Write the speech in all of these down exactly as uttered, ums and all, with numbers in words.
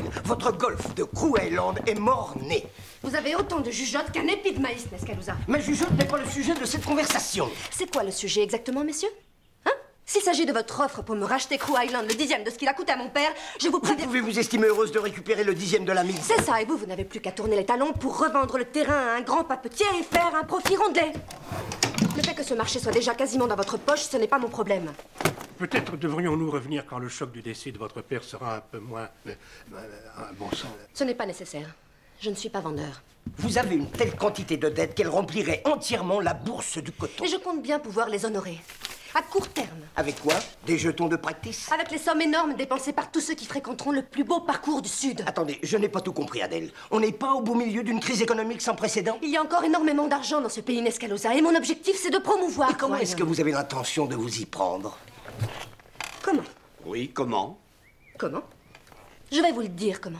Votre golf de Crew Island est mort-né. Vous avez autant de jugeote qu'un épi de maïs, Nescalusa. Ma jugeote n'est pas le sujet de cette conversation. C'est quoi le sujet exactement, messieurs? Hein? S'il s'agit de votre offre pour me racheter Crew Island le dixième de ce qu'il a coûté à mon père, je vous préviens... Vous pouvez vous estimer heureuse de récupérer le dixième de la mise. C'est ça, et vous, vous n'avez plus qu'à tourner les talons pour revendre le terrain à un grand papetier et faire un profit rondelet. Le fait que ce marché soit déjà quasiment dans votre poche, ce n'est pas mon problème. Peut-être devrions-nous revenir quand le choc du décès de votre père sera un peu moins... Euh, euh, bon sang. Ce n'est pas nécessaire. Je ne suis pas vendeur. Vous avez une telle quantité de dettes qu'elle remplirait entièrement la bourse du coton. Et je compte bien pouvoir les honorer. À court terme. Avec quoi? Des jetons de practice? Avec les sommes énormes dépensées par tous ceux qui fréquenteront le plus beau parcours du Sud. Attendez, je n'ai pas tout compris, Adèle. On n'est pas au beau milieu d'une crise économique sans précédent? Il y a encore énormément d'argent dans ce pays, Nescalusa, et mon objectif, c'est de promouvoir... Et comment est-ce que vous avez l'intention de vous y prendre? Comment? Oui, comment? Comment? Je vais vous le dire comment.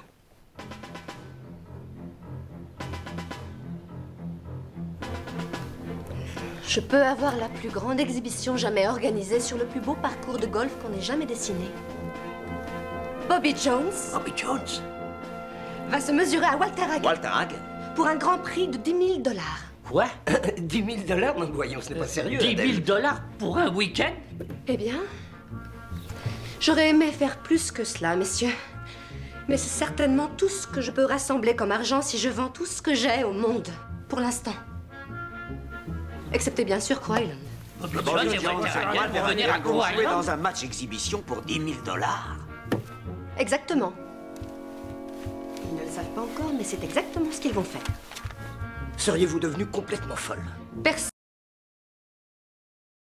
Je peux avoir la plus grande exhibition jamais organisée sur le plus beau parcours de golf qu'on ait jamais dessiné. Bobby Jones... Bobby Jones? ...va se mesurer à Walter Hagen. Walter Hagen? Pour un grand prix de dix mille dollars. Quoi? dix mille dollars? Non, voyons, ce n'est pas sérieux, dix Adèle. mille dollars pour un week-end? Eh bien... J'aurais aimé faire plus que cela, messieurs. Mais c'est certainement tout ce que je peux rassembler comme argent si je vends tout ce que j'ai au monde. Pour l'instant. Excepté bien sûr Crew Island. Bobby Jones et Walter Hagen vont venir à Crew jouer Island? dans un match exhibition pour dix mille dollars. Exactement. Ils ne le savent pas encore, mais c'est exactement ce qu'ils vont faire. Seriez-vous devenue complètement folle? Personne.